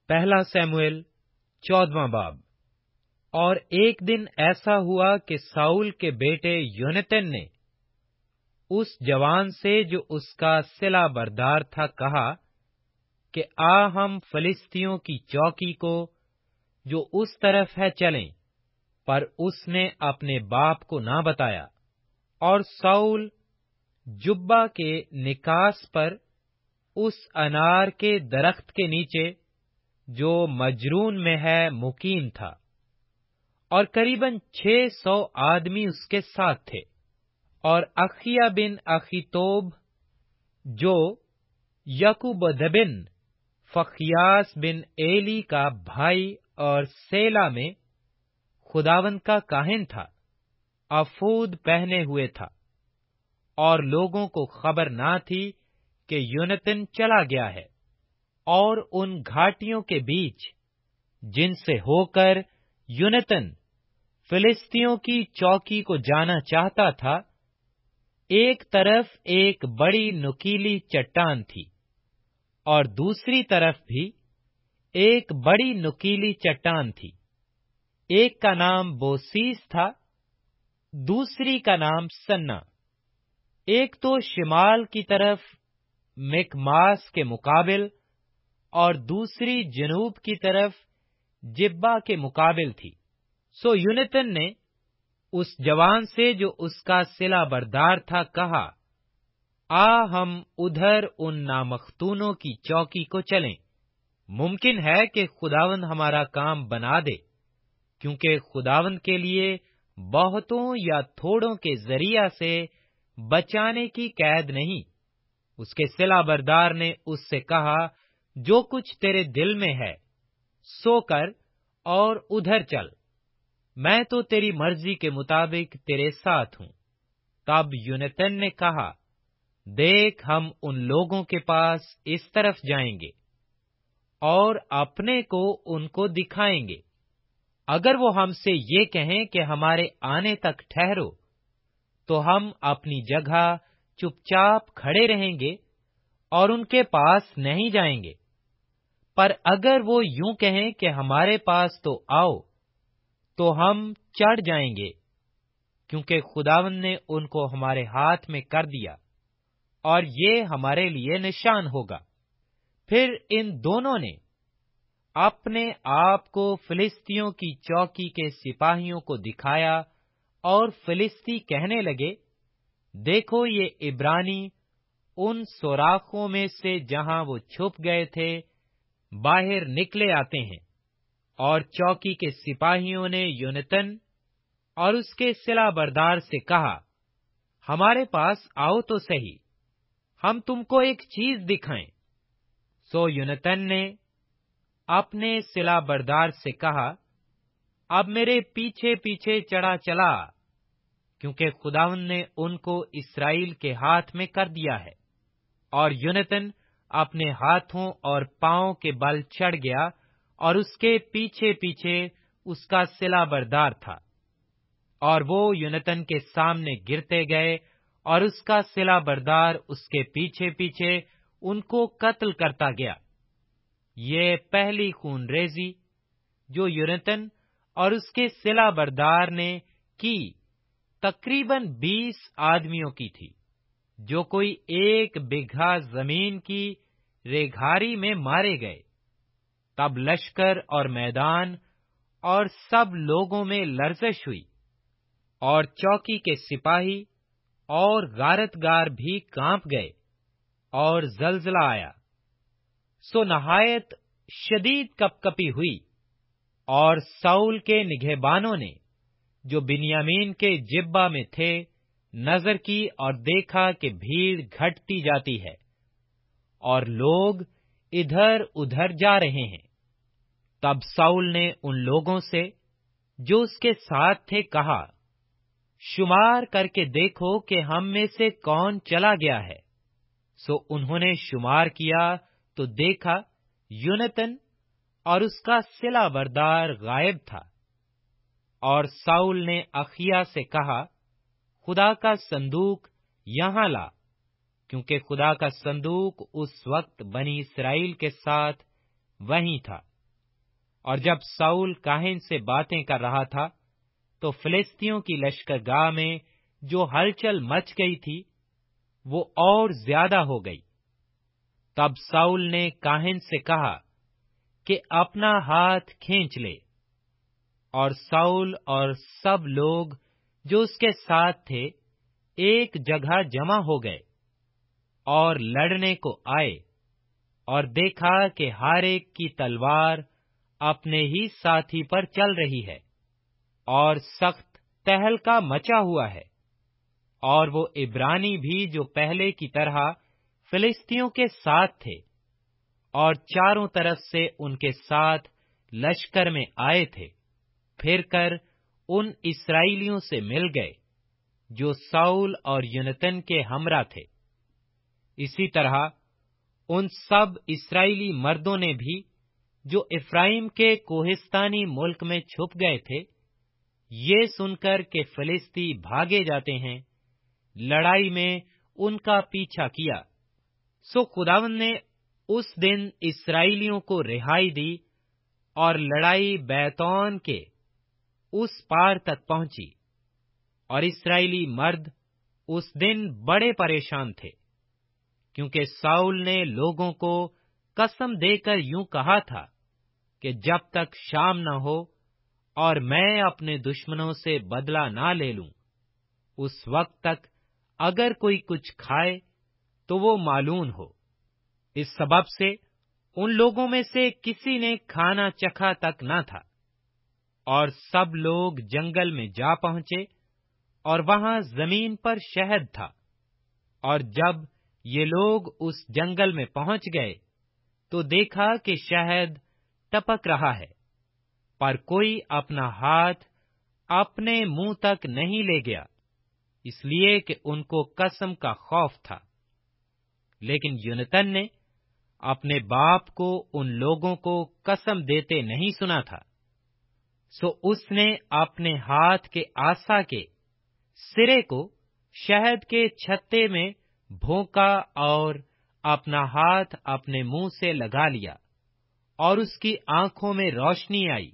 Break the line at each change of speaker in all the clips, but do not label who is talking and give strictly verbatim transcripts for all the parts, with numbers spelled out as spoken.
پہلا سیموئیل چودواں باب۔ اور ایک دن ایسا ہوا کہ ساؤل کے بیٹے یونتن نے اس جوان سے جو اس کا صلہ بردار تھا کہا کہ آ ہم فلسطینیوں کی چوکی کو جو اس طرف ہے چلیں، پر اس نے اپنے باپ کو نہ بتایا۔ اور ساؤل جبہ کے نکاس پر اس انار کے درخت کے نیچے جو مجرون میں ہے مقیم تھا، اور قریباً چھ سو آدمی اس کے ساتھ تھے۔ اور اخیا بن اخیتوب جو یعقوبد بن فخیاس بن ایلی کا بھائی اور سیلا میں خداوند کا کاہن تھا، افود پہنے ہوئے تھا، اور لوگوں کو خبر نہ تھی کہ یونتن چلا گیا ہے۔ اور ان گھاٹیوں کے بیچ جن سے ہو کر یونتن فلسطینیوں کی چوکی کو جانا چاہتا تھا، ایک طرف ایک بڑی نکیلی چٹان تھی، اور دوسری طرف بھی ایک بڑی نکیلی چٹان تھی۔ ایک کا نام بوسیس تھا، دوسری کا نام سنا۔ ایک تو شمال کی طرف مکماس کے مقابل، اور دوسری جنوب کی طرف جبہ کے مقابل تھی۔ سو یونتن نے اس جوان سے جو اس کا صلہ بردار تھا کہا، آ ہم ادھر ان نامختونوں کی چوکی کو چلیں، ممکن ہے کہ خداوند ہمارا کام بنا دے، کیونکہ خداوند کے لیے بہتوں یا تھوڑوں کے ذریعہ سے بچانے کی قید نہیں۔ اس کے صلہ بردار نے اس سے کہا، جو کچھ تیرے دل میں ہے سو کر اور ادھر چل، میں تو تیری مرضی کے مطابق تیرے ساتھ ہوں۔ تب یونتن نے کہا، دیکھ ہم ان لوگوں کے پاس اس طرف جائیں گے اور اپنے کو ان کو دکھائیں گے۔ اگر وہ ہم سے یہ کہیں کہ ہمارے آنے تک ٹھہرو، تو ہم اپنی جگہ چپ چاپ کھڑے رہیں گے اور ان کے پاس نہیں جائیں گے۔ پر اگر وہ یوں کہیں کہ ہمارے پاس تو آؤ، تو ہم چڑھ جائیں گے، کیونکہ خداوند نے ان کو ہمارے ہاتھ میں کر دیا، اور یہ ہمارے لیے نشان ہوگا۔ پھر ان دونوں نے اپنے آپ کو فلسطینیوں کی چوکی کے سپاہیوں کو دکھایا، اور فلسطی کہنے لگے، دیکھو یہ عبرانی ان سوراخوں میں سے جہاں وہ چھپ گئے تھے باہر نکلے آتے ہیں۔ اور چوکی کے سپاہیوں نے یونتن اور اس کے صلہ بردار سے کہا، ہمارے پاس آؤ تو سہی، ہم تم کو ایک چیز دکھائیں۔ سو یونتن نے اپنے صلہ بردار سے کہا، اب میرے پیچھے پیچھے چڑھا چلا، کیونکہ خداوند نے ان کو اسرائیل کے ہاتھ میں کر دیا ہے۔ اور یونتن اپنے ہاتھوں اور پاؤں کے بل چڑھ گیا، اور اس کے پیچھے پیچھے اس کا صلہ بردار تھا، اور وہ یونتن کے سامنے گرتے گئے، اور اس کا صلہ بردار اس کے پیچھے پیچھے ان کو قتل کرتا گیا۔ یہ پہلی خون ریزی جو یونتن اور اس کے صلہ بردار نے کی تقریباً بیس آدمیوں کی تھی، جو کوئی ایک بگھا زمین کی ریگھاری میں مارے گئے۔ تب لشکر اور میدان اور سب لوگوں میں لرزش ہوئی، اور چوکی کے سپاہی اور غارتگار بھی کانپ گئے، اور زلزلہ آیا۔ سو نہایت شدید کپکپی ہوئی، اور ساؤل کے نگہبانوں نے جو بنیامین کے جبہ میں تھے نظر کی، اور دیکھا کہ بھیڑ گھٹتی جاتی ہے، اور لوگ ادھر ادھر جا رہے ہیں۔ تب ساؤل نے ان لوگوں سے جو اس کے ساتھ تھے کہا، شمار کر کے دیکھو کہ ہم میں سے کون چلا گیا ہے۔ سو انہوں نے شمار کیا تو دیکھا یونتن اور اس کا صلہ بردار غائب تھا۔ اور ساؤل نے اخیا سے کہا، خدا کا صندوق یہاں لا، کیونکہ خدا کا صندوق اس وقت بنی اسرائیل کے ساتھ وہیں تھا۔ اور جب ساؤل کاہن سے باتیں کر رہا تھا تو فلسطینیوں کی لشکرگاہ میں جو ہلچل مچ گئی تھی وہ اور زیادہ ہو گئی۔ تب ساؤل نے کاہن سے کہا کہ اپنا ہاتھ کھینچ لے، اور ساؤل اور سب لوگ جو اس کے ساتھ تھے ایک جگہ جمع ہو گئے اور لڑنے کو آئے، اور دیکھا کہ ہر ایک کی تلوار اپنے ہی ساتھی پر چل رہی ہے، اور سخت تہلکا مچا ہوا ہے، اور وہ عبرانی بھی جو پہلے کی طرح فلسطینیوں کے ساتھ تھے اور چاروں طرف سے ان کے ساتھ لشکر میں آئے تھے، پھر کر ان اسرائیلیوں سے مل گئے جو ساؤل اور یونتن کے ہمراہ تھے۔ اسی طرح ان سب اسرائیلی مردوں نے بھی جو افرائیم کے کوہستانی ملک میں چھپ گئے تھے، یہ سن کر کہ فلسطی بھاگے جاتے ہیں، لڑائی میں ان کا پیچھا کیا۔ سو خداوند نے اس دن اسرائیلیوں کو رہائی دی، اور لڑائی بیتون کے اس پار تک پہنچی، اور اسرائیلی مرد اس دن بڑے پریشان تھے، کیونکہ ساؤل نے لوگوں کو قسم دے کر یوں کہا تھا کہ جب تک شام نہ ہو اور میں اپنے دشمنوں سے بدلہ نہ لے لوں، اس وقت تک اگر کوئی کچھ کھائے تو وہ مالون ہو۔ اس سبب سے ان لوگوں میں سے کسی نے کھانا چکھا تک نہ تھا، اور سب لوگ جنگل میں جا پہنچے، اور وہاں زمین پر شہد تھا۔ اور جب یہ لوگ اس جنگل میں پہنچ گئے تو دیکھا کہ شہد ٹپک رہا ہے، پر کوئی اپنا ہاتھ اپنے منہ تک نہیں لے گیا، اس لیے کہ ان کو قسم کا خوف تھا۔ لیکن یونتن نے اپنے باپ کو ان لوگوں کو قسم دیتے نہیں سنا تھا، سو اس نے اپنے ہاتھ کے عصا کے سرے کو شہد کے چھتے میں بھونکا اور اپنا ہاتھ اپنے منہ سے لگا لیا، اور اس کی آنکھوں میں روشنی آئی۔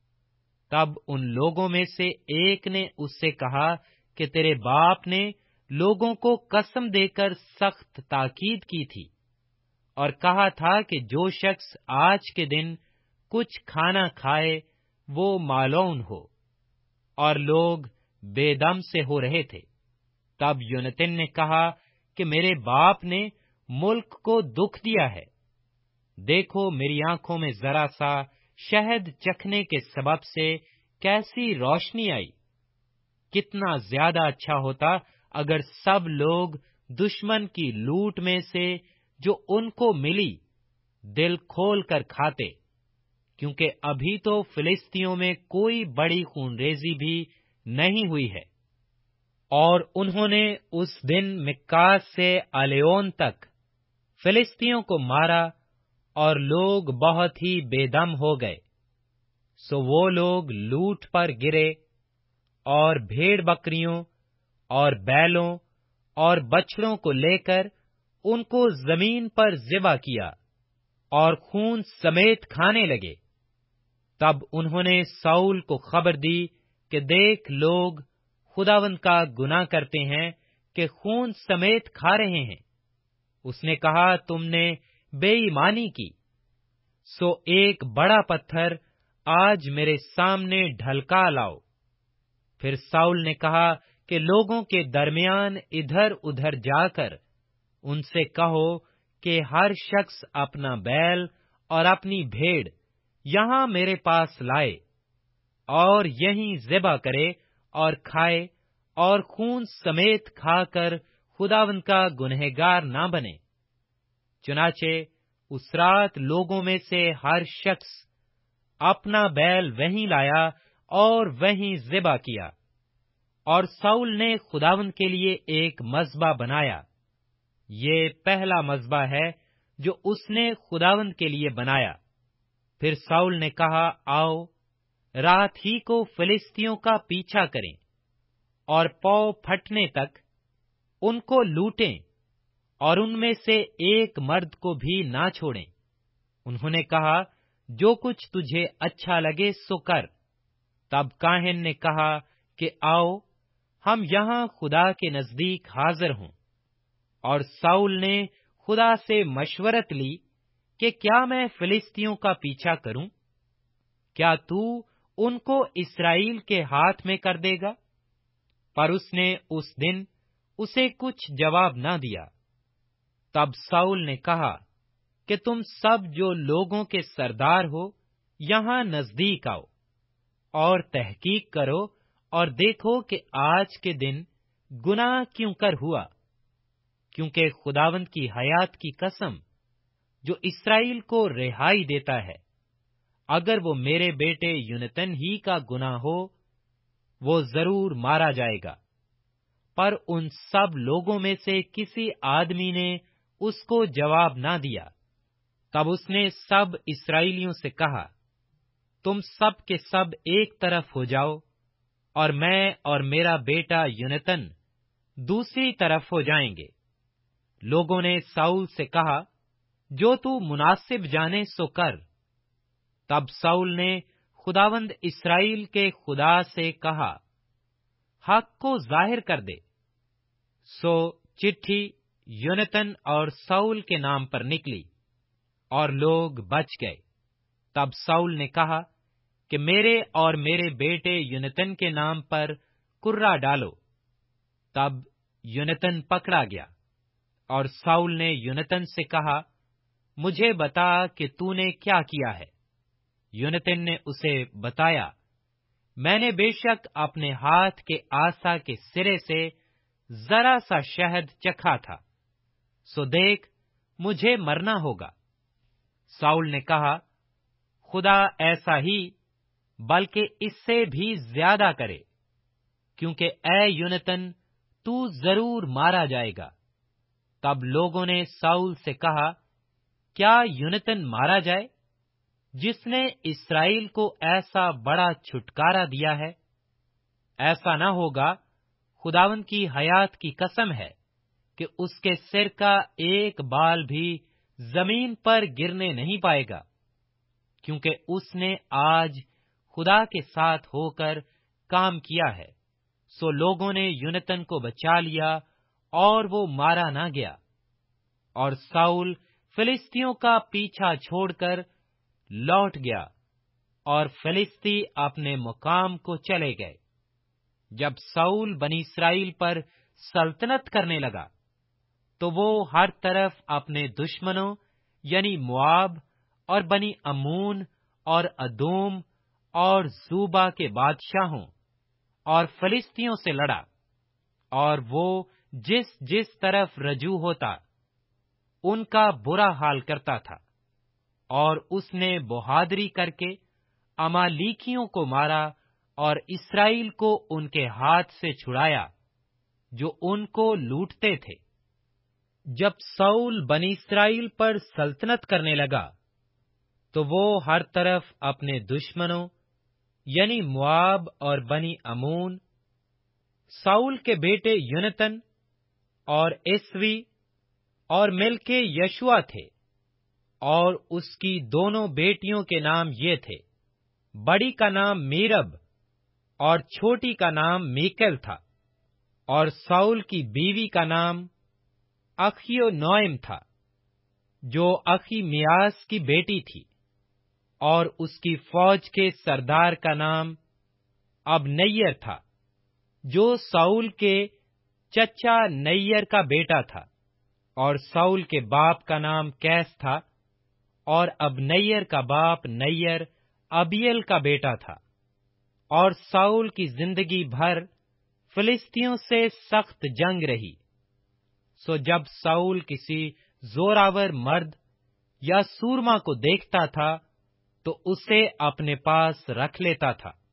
تب ان لوگوں میں سے ایک نے اس سے کہا کہ تیرے باپ نے لوگوں کو قسم دے کر سخت تاکید کی تھی، اور کہا تھا کہ جو شخص آج کے دن کچھ کھانا کھائے وہ مالون ہو، اور لوگ بے دم سے ہو رہے تھے۔ تب یونتن نے کہا کہ میرے باپ نے ملک کو دکھ دیا ہے، دیکھو میری آنکھوں میں ذرا سا شہد چکھنے کے سبب سے کیسی روشنی آئی۔ کتنا زیادہ اچھا ہوتا اگر سب لوگ دشمن کی لوٹ میں سے جو ان کو ملی دل کھول کر کھاتے، کیونکہ ابھی تو فلسطینیوں میں کوئی بڑی خونریزی بھی نہیں ہوئی ہے۔ اور انہوں نے اس دن مکاس سے الیون تک فلسطینیوں کو مارا، اور لوگ بہت ہی بے دم ہو گئے۔ سو وہ لوگ لوٹ پر گرے، اور بھیڑ بکریوں اور بیلوں اور بچڑوں کو لے کر ان کو زمین پر ذبح کیا، اور خون سمیت کھانے لگے۔ تب انہوں نے ساؤل کو خبر دی کہ دیکھ لوگ خداوند کا گناہ کرتے ہیں کہ خون سمیت کھا رہے ہیں۔ اس نے کہا تم نے بے ایمانی کی، سو ایک بڑا پتھر آج میرے سامنے ڈھلکا لاؤ۔ پھر ساؤل نے کہا کہ لوگوں کے درمیان ادھر ادھر جا کر ان سے کہو کہ ہر شخص اپنا بیل اور اپنی بھیڑ یہاں میرے پاس لائے، اور یہیں ذبح کرے اور کھائے، اور خون سمیت کھا کر خداوند کا گنہگار نہ بنے۔ چنانچہ اس رات لوگوں میں سے ہر شخص اپنا بیل وہیں لایا اور وہیں ذبح کیا، اور ساؤل نے خداوند کے لیے ایک مذبح بنایا۔ یہ پہلا مذبح ہے جو اس نے خداوند کے لیے بنایا۔ پھر ساؤل نے کہا آؤ رات ہی کو فلسطینیوں کا پیچھا کریں، اور پو پھٹنے تک ان کو لوٹیں، اور ان میں سے ایک مرد کو بھی نہ چھوڑیں۔ انہوں نے کہا جو کچھ تجھے اچھا لگے سو کر۔ تب کاہن نے کہا کہ آؤ ہم یہاں خدا کے نزدیک حاضر ہوں۔ اور ساؤل نے خدا سے مشورت لی کہ کیا میں فلسطیوں کا پیچھا کروں؟ کیا تو ان کو اسرائیل کے ہاتھ میں کر دے گا؟ پر اس نے اس دن اسے کچھ جواب نہ دیا۔ تب ساؤل نے کہا کہ تم سب جو لوگوں کے سردار ہو یہاں نزدیک آؤ اور تحقیق کرو اور دیکھو کہ آج کے دن گناہ کیوں کر ہوا، کیونکہ خداوند کی حیات کی قسم جو اسرائیل کو رہائی دیتا ہے، اگر وہ میرے بیٹے یونتن ہی کا گناہ ہو وہ ضرور مارا جائے گا۔ پر ان سب لوگوں میں سے کسی آدمی نے اس کو جواب نہ دیا۔ تب اس نے سب اسرائیلیوں سے کہا، تم سب کے سب ایک طرف ہو جاؤ اور میں اور میرا بیٹا یونتن دوسری طرف ہو جائیں گے۔ لوگوں نے ساؤل سے کہا، جو تو مناسب جانے سو کر۔ تب ساؤل نے خداوند اسرائیل کے خدا سے کہا، حق کو ظاہر کر دے۔ سو چٹھی یونتن اور ساؤل کے نام پر نکلی اور لوگ بچ گئے۔ تب ساؤل نے کہا کہ میرے اور میرے بیٹے یونتن کے نام پر کرہ ڈالو۔ تب یونتن پکڑا گیا اور ساؤل نے یونتن سے کہا، مجھے بتا کہ تو نے کیا کیا ہے۔ یونتن نے اسے بتایا، میں نے بے شک اپنے ہاتھ کے عصا کے سرے سے ذرا سا شہد چکھا تھا، سو دیکھ مجھے مرنا ہوگا۔ ساؤل نے کہا، خدا ایسا ہی بلکہ اس سے بھی زیادہ کرے، کیونکہ اے یونتن تو ضرور مارا جائے گا۔ تب لوگوں نے ساؤل سے کہا، کیا یونتن مارا جائے جس نے اسرائیل کو ایسا بڑا چھٹکارا دیا ہے؟ ایسا نہ ہوگا، خداوند کی حیات کی قسم ہے کہ اس کے سر کا ایک بال بھی زمین پر گرنے نہیں پائے گا، کیونکہ اس نے آج خدا کے ساتھ ہو کر کام کیا ہے۔ سو لوگوں نے یونتن کو بچا لیا اور وہ مارا نہ گیا۔ اور ساؤل فلسطیوں کا پیچھا چھوڑ کر لوٹ گیا اور فلسطی اپنے مقام کو چلے گئے۔ جب ساؤل بنی اسرائیل پر سلطنت کرنے لگا تو وہ ہر طرف اپنے دشمنوں یعنی مواب اور بنی امون اور ادوم اور زوبا کے بادشاہوں اور فلسطیوں سے لڑا، اور وہ جس جس طرف رجوع ہوتا ان کا برا حال کرتا تھا، اور اس نے بہادری کر کے امالیکیوں کو مارا اور اسرائیل کو ان کے ہاتھ سے چھڑایا جو ان کو لوٹتے تھے۔ جب ساؤل بنی اسرائیل پر سلطنت کرنے لگا تو وہ ہر طرف اپنے دشمنوں یعنی مواب اور بنی امون، ساؤل کے بیٹے یونتن اور اسوی اور ملکے یشوا تھے، اور اس کی دونوں بیٹیوں کے نام یہ تھے، بڑی کا نام میرب اور چھوٹی کا نام میکل تھا، اور ساؤل کی بیوی کا نام اخیو نوئم تھا جو اخی میاس کی بیٹی تھی، اور اس کی فوج کے سردار کا نام اب نیر تھا جو ساؤل کے چچا نیر کا بیٹا تھا، اور ساؤل کے باپ کا نام کیس تھا، اور اب نیر کا باپ نیر ابیل کا بیٹا تھا۔ اور ساؤل کی زندگی بھر فلسطیوں سے سخت جنگ رہی۔ سو جب ساؤل کسی زوراور مرد یا سورما کو دیکھتا تھا تو اسے اپنے پاس رکھ لیتا تھا۔